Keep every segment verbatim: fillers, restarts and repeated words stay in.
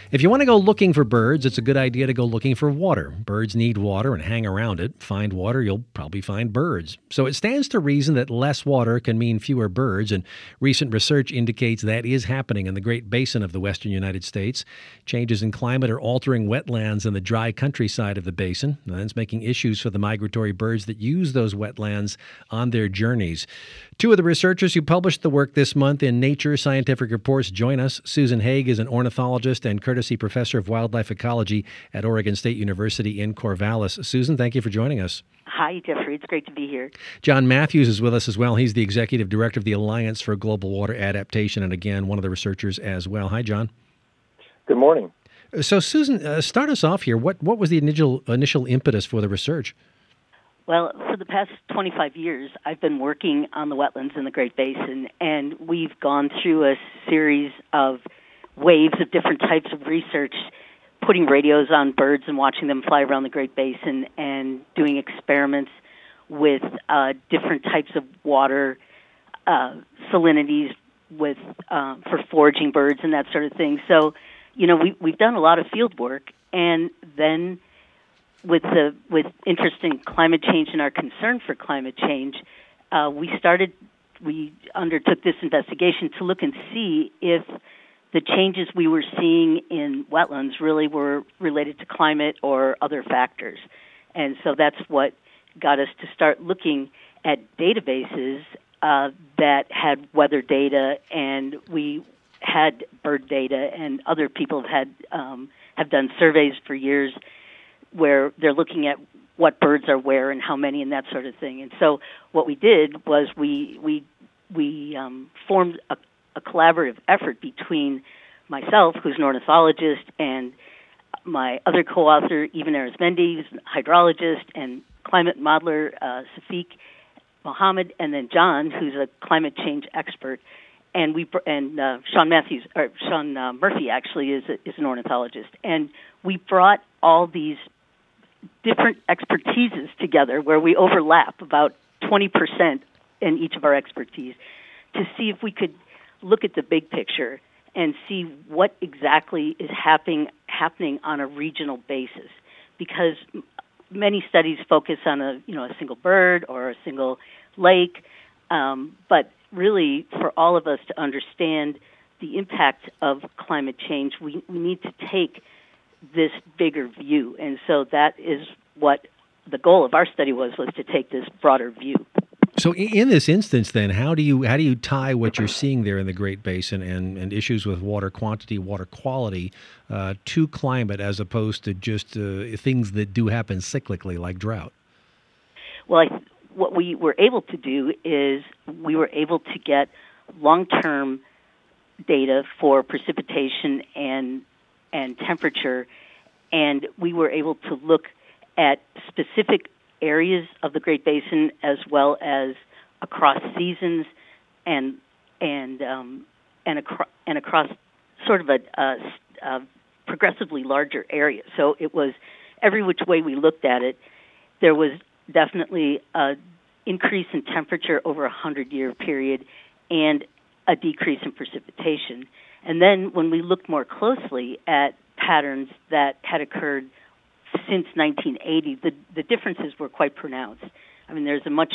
If you want to go looking for birds, it's a good idea to go looking for water. Birds need water and hang around it. Find water, you'll probably find birds. So it stands to reason that less water can mean fewer birds, and recent research indicates that is happening in the Great Basin of the western United States. Changes in climate are altering wetlands in the dry countryside of the basin, and that's making issues for the migratory birds that use those wetlands on their journeys. Two of the researchers who published the work this month in Nature Scientific Reports join us. Susan Haig is an ornithologist and Courtesy Professor of Wildlife Ecology at Oregon State University in Corvallis. Susan, thank you for joining us. Hi, Jeffrey. It's great to be here. John Matthews is with us as well. He's the Executive Director of the Alliance for Global Water Adaptation, and again, one of the researchers as well. Hi, John. Good morning. So, Susan, uh, start us off here. What, what was the initial, initial impetus for the research? Well, for the past twenty-five years, I've been working on the wetlands in the Great Basin, and we've gone through a series of waves of different types of research, putting radios on birds and watching them fly around the Great Basin, and doing experiments with uh, different types of water uh, salinities with uh, for foraging birds and that sort of thing. So, you know, we, we've done a lot of field work, and then with the with interest in climate change and our concern for climate change, uh, we started we undertook this investigation to look and see if the changes we were seeing in wetlands really were related to climate or other factors. And so that's what got us to start looking at databases uh, that had weather data, and we had bird data, and other people have had um, have done surveys for years where they're looking at what birds are where and how many and that sort of thing. And so what we did was we we we um, formed a, a collaborative effort between myself, who's an ornithologist, and my other co-author, Even Arizmendi, who's a hydrologist and climate modeler, uh, Safiq Mohammed, and then John, who's a climate change expert. And we and uh, Sean Matthews, or Sean uh, Murphy, actually is a, is an ornithologist. And we brought all these different expertises together, where we overlap about twenty percent in each of our expertise, to see if we could look at the big picture and see what exactly is happening happening on a regional basis. Because many studies focus on a you know a single bird or a single lake, um, but really, for all of us to understand the impact of climate change, we, we need to take this bigger view. And so that is what the goal of our study was, was to take this broader view. So in this instance, then, how do you how do you tie what you're seeing there in the Great Basin and, and issues with water quantity, water quality, uh, to climate, as opposed to just uh, things that do happen cyclically, like drought? Well, I what we were able to do is we were able to get long-term data for precipitation and and temperature, and we were able to look at specific areas of the Great Basin as well as across seasons and and um, and, acro- and across sort of a, a, a progressively larger area. So it was every which way we looked at it, there was definitely a increase in temperature over a hundred-year period and a decrease in precipitation. And then when we looked more closely at patterns that had occurred since nineteen eighty, the, the differences were quite pronounced. I mean, there's a much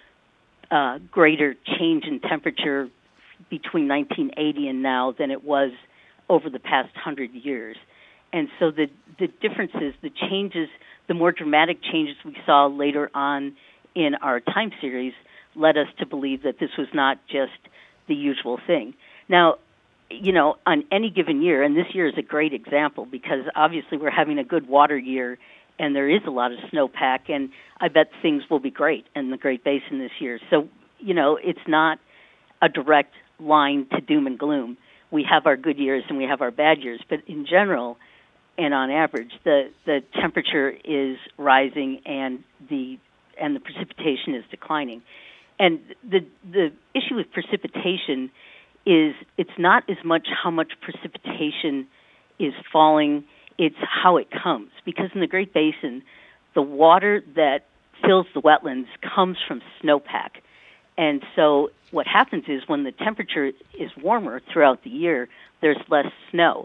uh, greater change in temperature between nineteen eighty and now than it was over the past hundred years. And so the, the differences, the changes, the more dramatic changes we saw later on in our time series led us to believe that this was not just the usual thing. Now, you know, on any given year, and this year is a great example because obviously we're having a good water year and there is a lot of snowpack, and I bet things will be great in the Great Basin this year. So, you know, it's not a direct line to doom and gloom. We have our good years and we have our bad years, but in general and on average, the, the temperature is rising and the and the precipitation is declining. And the the issue with precipitation is it's not as much how much precipitation is falling, it's how it comes. Because in the Great Basin, the water that fills the wetlands comes from snowpack. And so what happens is when the temperature is warmer throughout the year, there's less snow.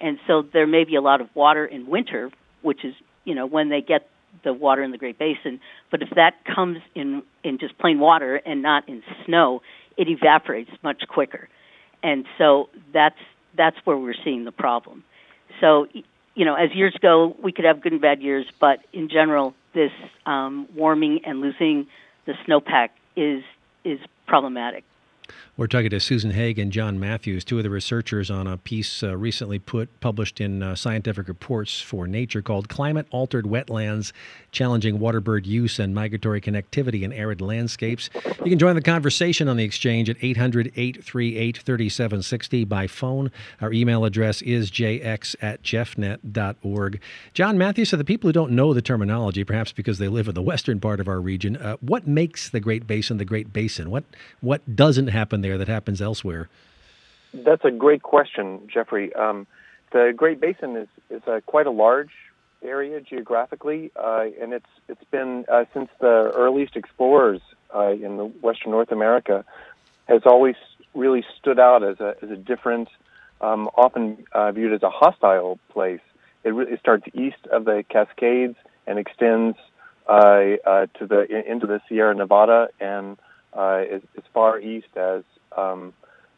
And so there may be a lot of water in winter, which is, you know, when they get the water in the Great Basin. But if that comes in, in just plain water and not in snow, it evaporates much quicker. And so that's that's where we're seeing the problem. So, you know, as years go, we could have good and bad years, but in general, this um, warming and losing the snowpack is is problematic. We're talking to Susan Haig and John Matthews, two of the researchers on a piece uh, recently put published in uh, Scientific Reports for Nature called Climate Altered Wetlands, Challenging Waterbird Use and Migratory Connectivity in Arid Landscapes. You can join the conversation on the exchange at eight hundred, eight three eight, three seven six zero by phone. Our email address is j x at jeffnet dot org. John Matthews, for the people who don't know the terminology, perhaps because they live in the western part of our region, uh, what makes the Great Basin the Great Basin? What, what doesn't happen there that happens elsewhere? That's a great question, Jeffrey. Um, the Great Basin is, is uh, quite a large area geographically, uh, and it's it's been uh, since the earliest explorers uh, in the Western North America has always really stood out as a as a different, um, often uh, viewed as a hostile place. It really starts east of the Cascades and extends uh, uh, to the into the Sierra Nevada and uh, as, as far east as um,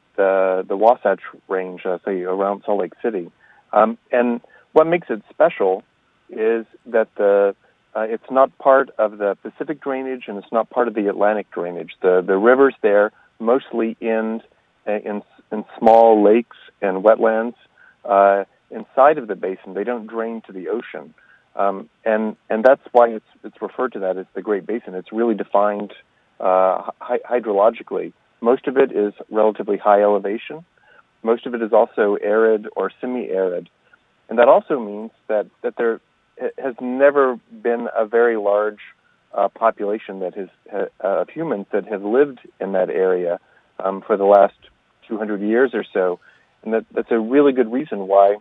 the the Wasatch Range, uh, say around Salt Lake City. Um, and what makes it special is that the uh, it's not part of the Pacific drainage and it's not part of the Atlantic drainage. The the rivers there mostly end in in small lakes and wetlands uh, inside of the basin. They don't drain to the ocean, um, and and that's why it's it's referred to that as the Great Basin. It's really defined uh, hy- hydrologically. Most of it is relatively high elevation. Most of it is also arid or semi-arid, and that also means that that there has never been a very large uh, population that has uh, of humans that have lived in that area um, for the last two hundred years or so, and that, that's a really good reason why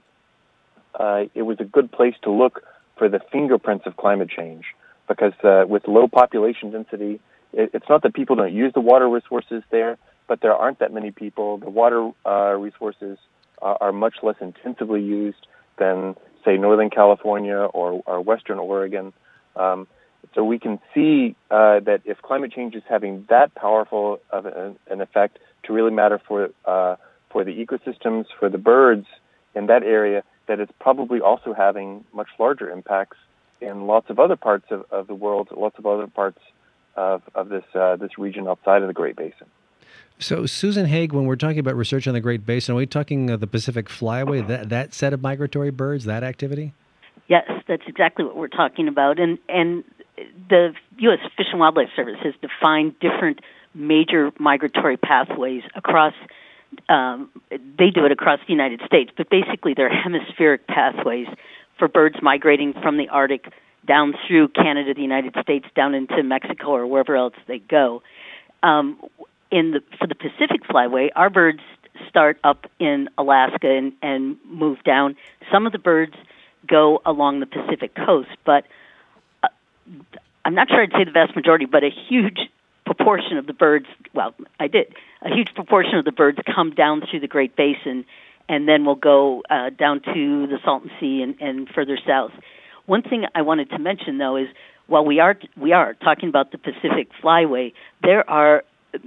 uh, it was a good place to look for the fingerprints of climate change, because uh, with low population density, it, it's not that people don't use the water resources there, but there aren't that many people. The water uh, resources are, are much less intensively used than, say, Northern California or, or Western Oregon. Um, so we can see uh, that if climate change is having that powerful of an, an effect to really matter for uh, for the ecosystems, for the birds in that area, that it's probably also having much larger impacts in lots of other parts of, of the world, lots of other parts of, of this uh, this region outside of the Great Basin. So, Susan Haig, when we're talking about research on the Great Basin, are we talking uh, the Pacific Flyway, that that set of migratory birds, that activity? Yes, that's exactly what we're talking about. And and the U S Fish and Wildlife Service has defined different major migratory pathways across, um, they do it across the United States, but basically they're hemispheric pathways for birds migrating from the Arctic down through Canada, the United States, down into Mexico or wherever else they go. Um, in the for the Pacific Flyway, our birds start up in Alaska and, and move down. Some of the birds go along the Pacific coast, but uh, I'm not sure I'd say the vast majority, but a huge proportion of the birds, well, I did, a huge proportion of the birds come down through the Great Basin and then will go uh, down to the Salton Sea and, and further south. One thing I wanted to mention, though, is while we are we are talking about the Pacific Flyway, there are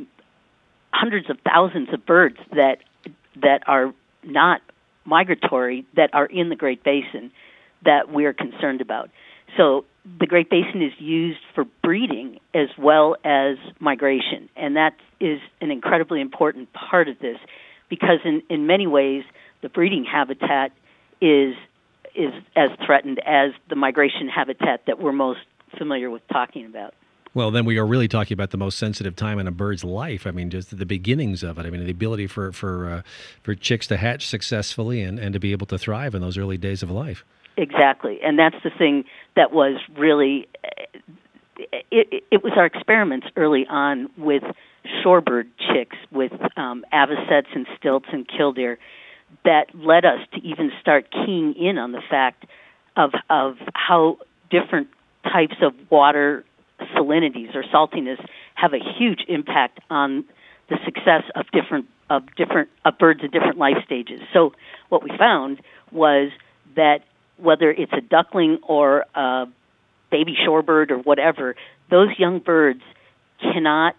hundreds of thousands of birds that that are not migratory that are in the Great Basin that we're concerned about. So the Great Basin is used for breeding as well as migration, and that is an incredibly important part of this because in, in many ways the breeding habitat is is as threatened as the migration habitat that we're most familiar with talking about. Well, then we are really talking about the most sensitive time in a bird's life. I mean, just the beginnings of it. I mean, the ability for for uh, for chicks to hatch successfully and, and to be able to thrive in those early days of life. Exactly, and that's the thing that was really, it, it was our experiments early on with shorebird chicks, with um, avocets and stilts and killdeer, that led us to even start keying in on the fact of of how different types of water salinities or saltiness have a huge impact on the success of different of different of birds at different life stages. So what we found was that whether it's a duckling or a baby shorebird or whatever, those young birds cannot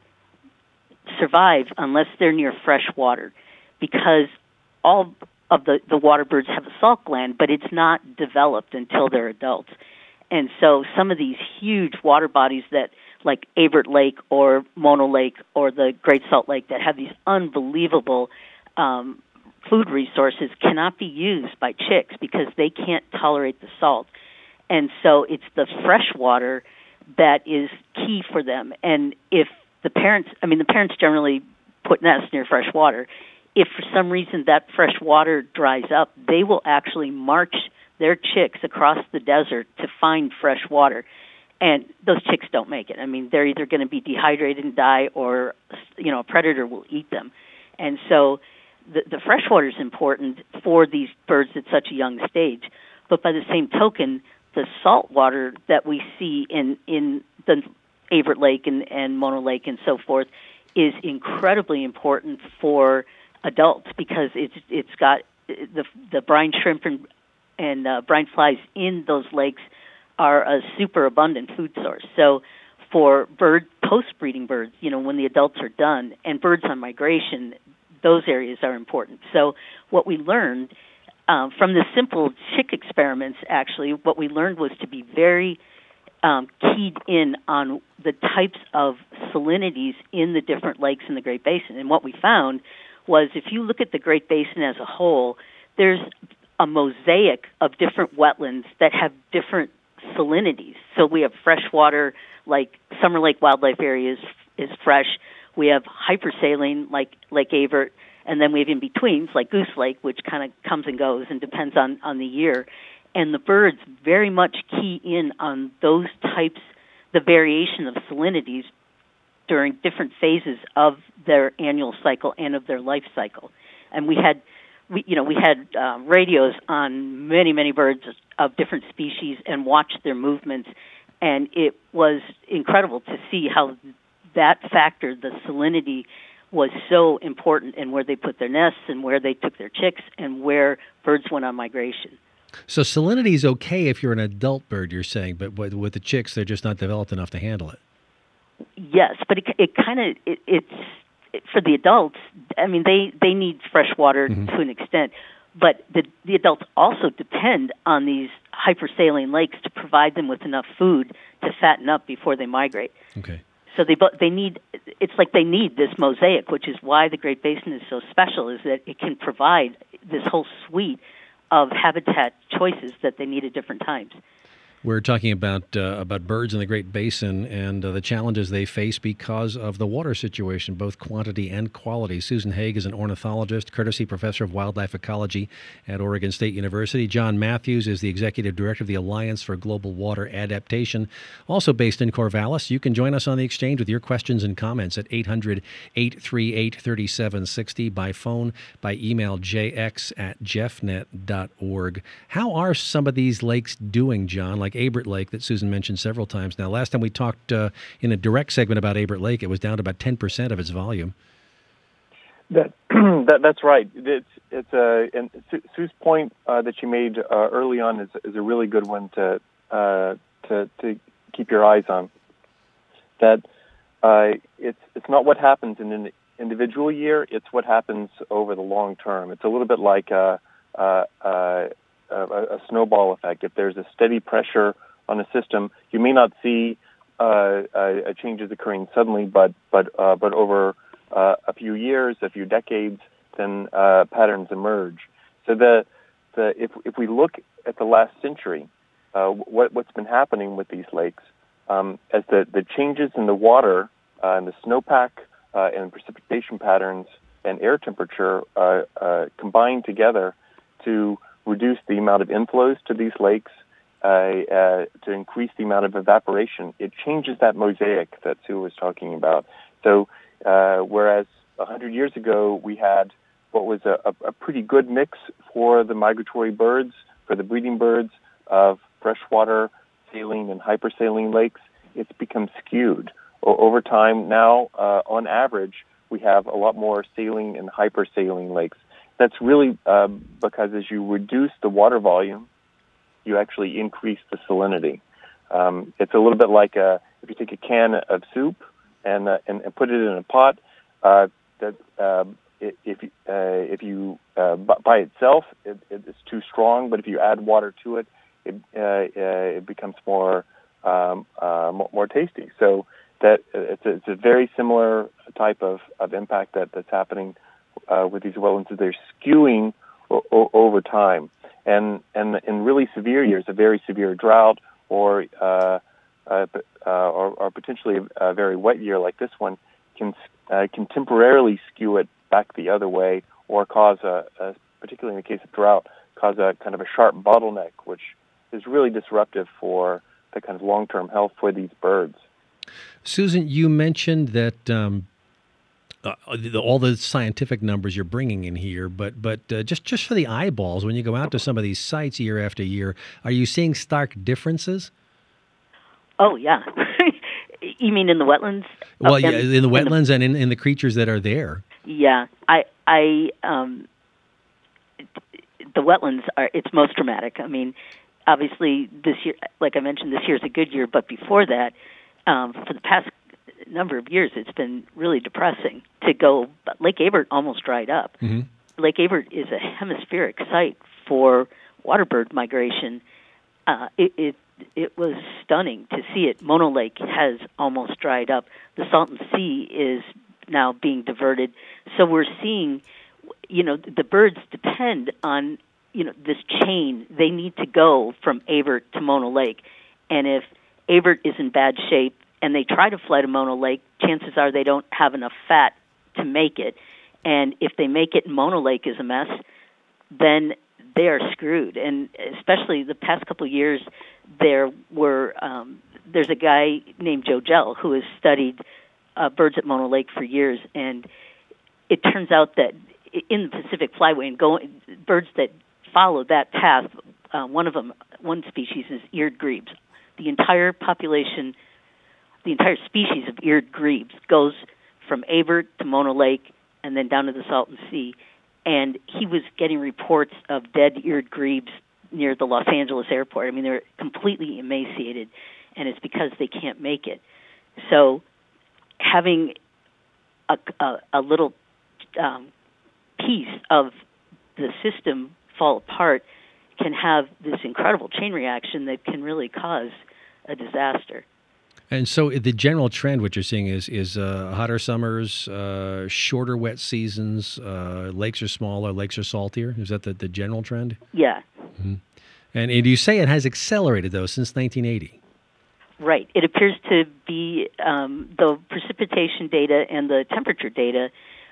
survive unless they're near fresh water, because all of the, the water birds have a salt gland, but it's not developed until they're adults. And so some of these huge water bodies that, like Avert Lake or Mono Lake or the Great Salt Lake, that have these unbelievable um, food resources, cannot be used by chicks because they can't tolerate the salt. And so it's the fresh water that is key for them. And if the parents, I mean, the parents generally put nests near fresh water. If for some reason that fresh water dries up, they will actually march their chicks across the desert to find fresh water. And those chicks don't make it. I mean, they're either going to be dehydrated and die, or, you know, a predator will eat them. And so the, the fresh water is important for these birds at such a young stage. But by the same token, the salt water that we see in, in the Avert Lake and, and Mono Lake and so forth is incredibly important for adults, because it's it's got the the brine shrimp and, and uh, brine flies in those lakes are a super abundant food source. So for bird post-breeding birds, you know, when the adults are done, and birds on migration, those areas are important. So what we learned um, from the simple chick experiments, actually, what we learned was to be very um, keyed in on the types of salinities in the different lakes in the Great Basin. And what we found was, if you look at the Great Basin as a whole, there's a mosaic of different wetlands that have different salinities. So we have freshwater, like Summer Lake Wildlife Area is, is fresh. We have hypersaline, like Lake Avert, and then we have in-betweens, like Goose Lake, which kind of comes and goes and depends on, on the year. And the birds very much key in on those types, the variation of salinities during different phases of their annual cycle and of their life cycle. And we had We, you know, we had um, radios on many, many birds of different species and watched their movements, and it was incredible to see how that factor, the salinity, was so important in where they put their nests and where they took their chicks and where birds went on migration. So salinity is okay if you're an adult bird, you're saying, but with the chicks, they're just not developed enough to handle it. Yes, but it, it kind of, it, it's, for the adults, I mean, they, they need fresh water mm-hmm. to an extent, but the, the adults also depend on these hypersaline lakes to provide them with enough food to fatten up before they migrate. Okay. So they they need, it's like they need this mosaic, which is why the Great Basin is so special, is that it can provide this whole suite of habitat choices that they need at different times. We're talking about uh, about birds in the Great Basin and uh, the challenges they face because of the water situation, both quantity and quality. Susan Haig is an ornithologist, courtesy professor of wildlife ecology at Oregon State University. John Matthews is the executive director of the Alliance for Global Water Adaptation, also based in Corvallis. You can join us on the exchange with your questions and comments at eight hundred, eight three eight, three seven six zero, by phone, by email, j x at jeffnet dot org. How are some of these lakes doing, John? Like Avert Lake that Susan mentioned several times now. Last time we talked uh, in a direct segment about Avert Lake, it was down to about ten percent of its volume. That, that that's right. It's it's a and Sue's point uh, that she made uh, early on is is a really good one to uh, to to keep your eyes on. That uh, it's it's not what happens in an individual year; it's what happens over the long term. It's a little bit like a, a, a A, a snowball effect. If there's a steady pressure on a system, you may not see uh, a, a changes occurring suddenly, but but uh, but over uh, a few years, a few decades, then uh, patterns emerge. So the the if if we look at the last century, uh, what what's been happening with these lakes um, as the, the changes in the water uh, and the snowpack uh, and precipitation patterns and air temperature uh, uh, combine together to reduce the amount of inflows to these lakes, uh, uh, to increase the amount of evaporation. It changes that mosaic that Sue was talking about. So uh, whereas one hundred years ago we had what was a, a pretty good mix for the migratory birds, for the breeding birds of freshwater, saline, and hypersaline lakes, it's become skewed. O- over time now, uh, on average, we have a lot more saline and hypersaline lakes. That's really uh, because as you reduce the water volume, you actually increase the salinity. Um, it's a little bit like a, if you take a can of soup and uh, and, and put it in a pot. Uh, that uh, if uh, if you uh, by itself it, it's too strong, but if you add water to it, it uh, uh, it becomes more um, uh, more tasty. So that it's a, it's a very similar type of, of impact that, that's happening uh, with these wetlands. They're skewing o- o- over time, and and in really severe years, a very severe drought, or uh, uh, uh, or, or potentially a very wet year like this one, can uh, can temporarily skew it back the other way, or cause a, a, particularly in the case of drought, cause a kind of a sharp bottleneck, which is really disruptive for the kind of long-term health for these birds. Susan, you mentioned that um, uh, the, all the scientific numbers you're bringing in here, but but uh, just just for the eyeballs, when you go out to some of these sites year after year, are you seeing stark differences? Oh yeah, you mean in the wetlands? Well, oh, yeah, in, in the wetlands in the, and in, in the creatures that are there. Yeah, I I um, the wetlands are it's most dramatic. I mean, obviously this year, like I mentioned, this year is a good year, but before that. Um, for the past number of years, it's been really depressing to go. Lake Abert almost dried up. Mm-hmm. Lake Abert is a hemispheric site for waterbird migration. Uh, it, it it was stunning to see it. Mono Lake has almost dried up. The Salton Sea is now being diverted. So we're seeing, you know, the birds depend on, you know, this chain. They need to go from Abert to Mono Lake, and if Abert is in bad shape, and they try to fly to Mono Lake, chances are they don't have enough fat to make it. And if they make it and Mono Lake is a mess, then they are screwed. And especially the past couple of years, there were um, there's a guy named Joe Gell who has studied uh, birds at Mono Lake for years, and it turns out that in the Pacific Flyway, and going, birds that follow that path, uh, one of them, one species is eared grebes. The entire population, the entire species of eared grebes goes from Abert to Mono Lake and then down to the Salton Sea. And he was getting reports of dead eared grebes near the Los Angeles airport. I mean, they're completely emaciated, and it's because they can't make it. So having a, a, a little um, piece of the system fall apart can have this incredible chain reaction that can really cause a disaster. And so the general trend, what you're seeing is is uh, hotter summers, uh, shorter wet seasons, uh, lakes are smaller, lakes are saltier. Is that the, the general trend? Yeah. Mm-hmm. And, and you say it has accelerated, though, since nineteen eighty. Right. It appears to be um, the precipitation data and the temperature data,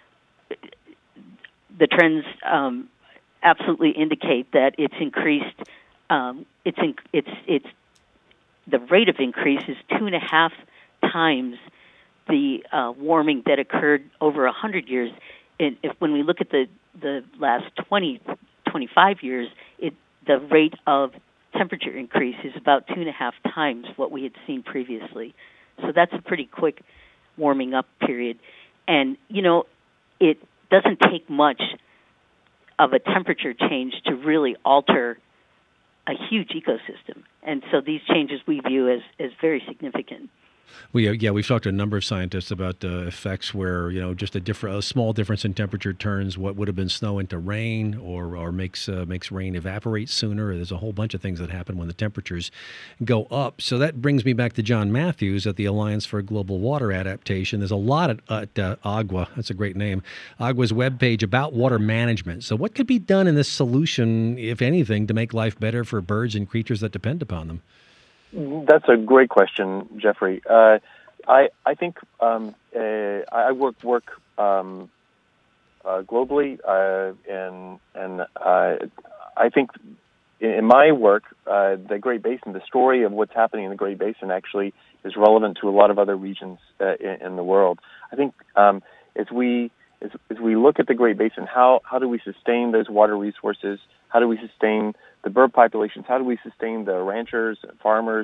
the trends um, absolutely indicate that it's increased. Um, it's in, it's it's the rate of increase is two and a half times the uh, warming that occurred over a hundred years. And if when we look at the the last twenty, twenty-five years, it the rate of temperature increase is about two and a half times what we had seen previously. So that's a pretty quick warming up period. And you know, it doesn't take much of a temperature change to really alter a huge ecosystem. And so these changes we view as, as very significant. We, uh, yeah, we've talked to a number of scientists about uh, effects where, you know, just a different, a small difference in temperature turns what would have been snow into rain, or or makes uh, makes rain evaporate sooner. There's a whole bunch of things that happen when the temperatures go up. So that brings me back to John Matthews at the Alliance for Global Water Adaptation. There's a lot at, at uh, AGWA. That's a great name. AGWA's webpage about water management. So what could be done in this solution, if anything, to make life better for birds and creatures that depend upon them? That's a great question, Jeffrey. Uh, I I think um, uh, I work work um, uh, globally, uh, and and uh, I think in, in my work, uh, the Great Basin, the story of what's happening in the Great Basin, actually is relevant to a lot of other regions uh, in, in the world. I think um, as we as, as we look at the Great Basin, how how do we sustain those water resources? How do we sustain the bird populations? How do we sustain the ranchers, farmers,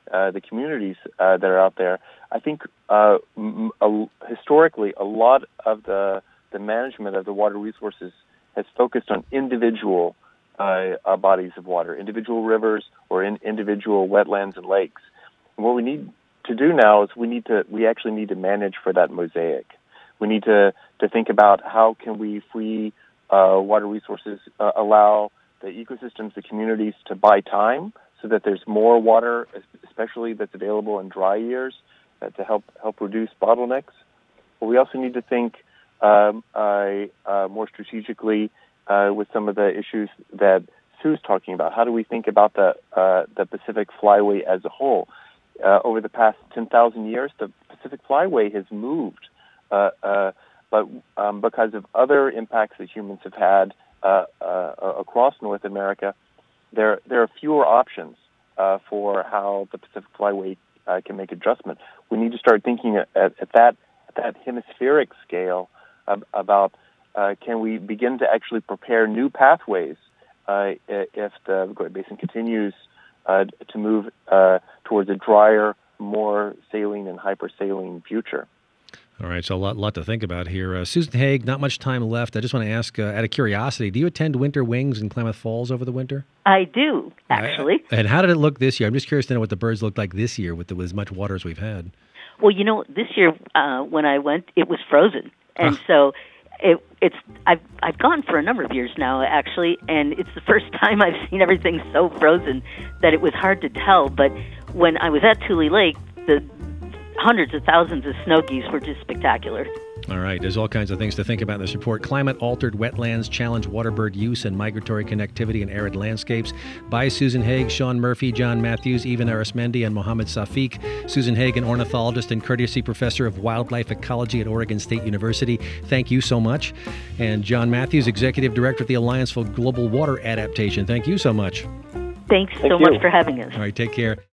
uh, the communities uh, that are out there. I think uh, m- a, historically, a lot of the the management of the water resources has focused on individual uh, uh, bodies of water, individual rivers, or in individual wetlands and lakes. And what we need to do now is we need to we actually need to manage for that mosaic. We need to to think about how can we free uh, water resources, uh, allow the ecosystems, the communities to buy time so that there's more water, especially that's available in dry years, uh, to help help reduce bottlenecks. But we also need to think um, uh, uh, more strategically uh, with some of the issues that Sue's talking about. How do we think about the uh, the Pacific Flyway as a whole? Uh, over the past ten thousand years, the Pacific Flyway has moved, uh, uh, but um, because of other impacts that humans have had uh, uh, across North America, there there are fewer options uh, for how the Pacific Flyway uh, can make adjustment. We need to start thinking at, at that at that hemispheric scale uh, about uh, can we begin to actually prepare new pathways uh, if the Great Basin continues uh, to move uh, towards a drier, more saline and hypersaline future. All right, so a lot, lot to think about here. Uh, Susan Haig, not much time left. I just want to ask, uh, out of curiosity, do you attend Winter Wings in Klamath Falls over the winter? I do, actually. Uh, and how did it look this year? I'm just curious to know what the birds looked like this year with, the, with as much water as we've had. Well, you know, this year uh, when I went, it was frozen, and huh. so it, it's I've I've gone for a number of years now, actually, and it's the first time I've seen everything so frozen that it was hard to tell. But when I was at Tule Lake, the hundreds of thousands of snow geese were just spectacular. All right, there's all kinds of things to think about in this report. Climate-altered wetlands challenge waterbird use and migratory connectivity in arid landscapes. By Susan Haig, Sean Murphy, John Matthews, Evan Arismendi, and Mohammed Safiq. Susan Haig, an ornithologist and courtesy professor of wildlife ecology at Oregon State University. Thank you so much. And John Matthews, executive director at the Alliance for Global Water Adaptation. Thank you so much. Thanks Thank so you. much for having us. All right, take care.